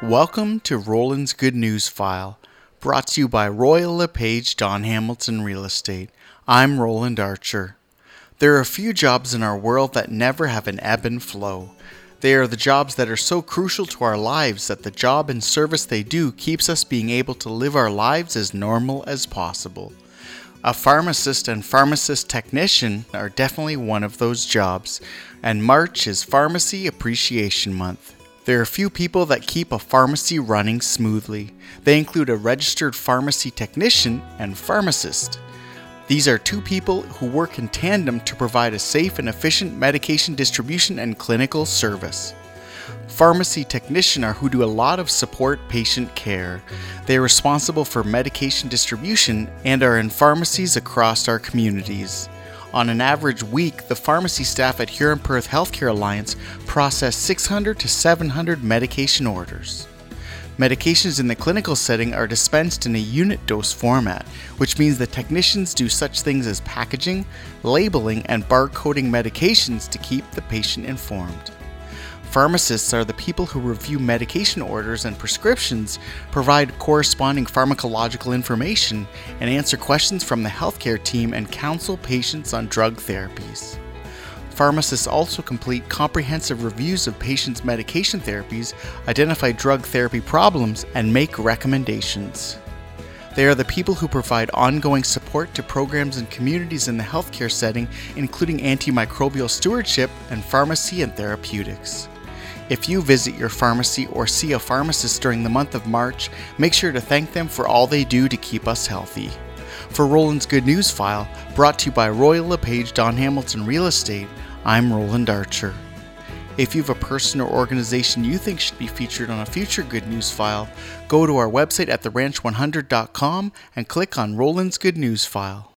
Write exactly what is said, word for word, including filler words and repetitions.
Welcome to Roland's Good News File, brought to you by Royal LePage Don Hamilton Real Estate. I'm Roland Archer. There are a few jobs in our world that never have an ebb and flow. They are the jobs that are so crucial to our lives that the job and service they do keeps us being able to live our lives as normal as possible. A pharmacist and pharmacist technician are definitely one of those jobs, and March is Pharmacy Appreciation Month. There are few people that keep a pharmacy running smoothly. They include a registered pharmacy technician and pharmacist. These are two people who work in tandem to provide a safe and efficient medication distribution and clinical service. Pharmacy technicians are who do a lot of support patient care. They are responsible for medication distribution and are in pharmacies across our communities. On an average week, the pharmacy staff at Huron-Perth Healthcare Alliance process six hundred to seven hundred medication orders. Medications in the clinical setting are dispensed in a unit dose format, which means the technicians do such things as packaging, labeling, and barcoding medications to keep the patient informed. Pharmacists are the people who review medication orders and prescriptions, provide corresponding pharmacological information, and answer questions from the healthcare team and counsel patients on drug therapies. Pharmacists also complete comprehensive reviews of patients' medication therapies, identify drug therapy problems, and make recommendations. They are the people who provide ongoing support to programs and communities in the healthcare setting, including antimicrobial stewardship and pharmacy and therapeutics. If you visit your pharmacy or see a pharmacist during the month of March, make sure to thank them for all they do to keep us healthy. For Roland's Good News File, brought to you by Royal LePage Don Hamilton Real Estate, I'm Roland Archer. If you have a person or organization you think should be featured on a future Good News File, go to our website at the ranch one hundred dot com and click on Roland's Good News File.